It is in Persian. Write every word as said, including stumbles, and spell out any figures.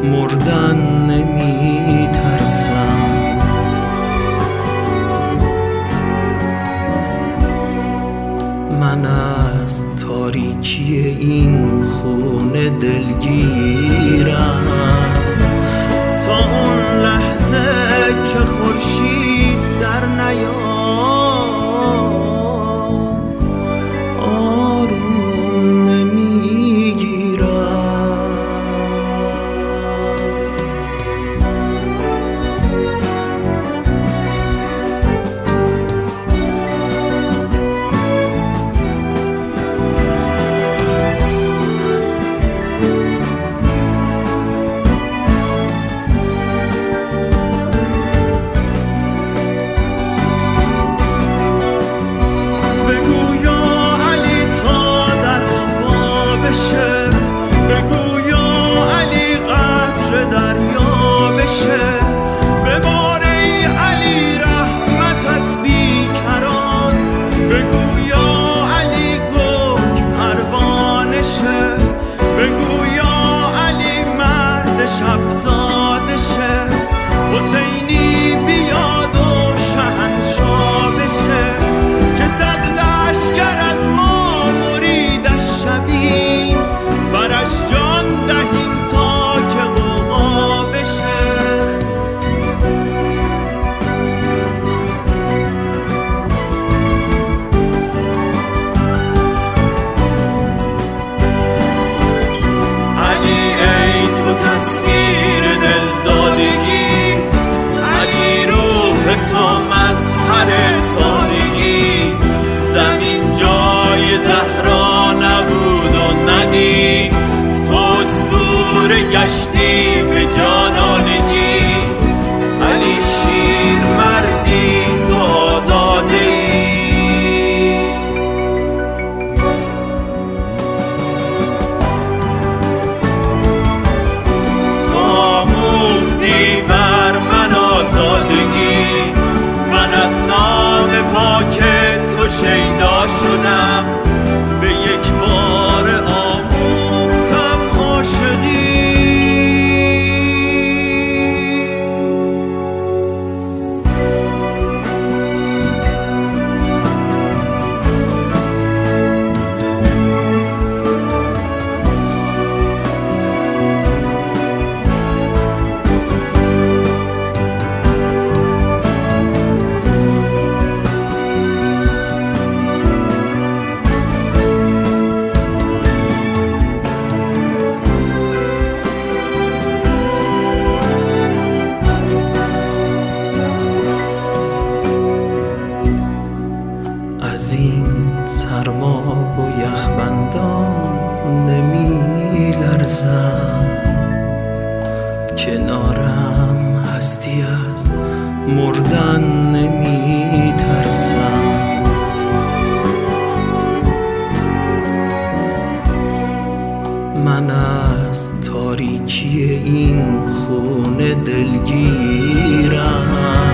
مردن نمی ترسم. من از تاریکی این خونه دلگیرم تا اون لحظه که خورشید در نیاد آروم نمیگیرم. بگو یا علی قطر دریا بشه، ببار ای علی رحمتت بیکران. بگو یا علی گرگ پروانه شه، بگو یا علی مرد شب زاده شه. حسینی بیاد و شهنشاه بشه که صد لشکر از ما مریدش شویم، برش جان دهیم تا که غوغا بشه. علی ای تو تصویر دلدادگی، علی روح تو مظهر سادگی. زمین جای زهرا نبود و ندید، تو اسطوره گشتی به جانانگی. علی شیر مردی تو آزاده ای. تو آموختی بر من آزادگی، من از نام پاک تو شیدا شدم. به یک بار آموختم عاشقی. از این سرما و یخبندان نمی لرزم، کنارم هستی از مردن نمی ترسم. من از تاریکی این خونه دلگیرم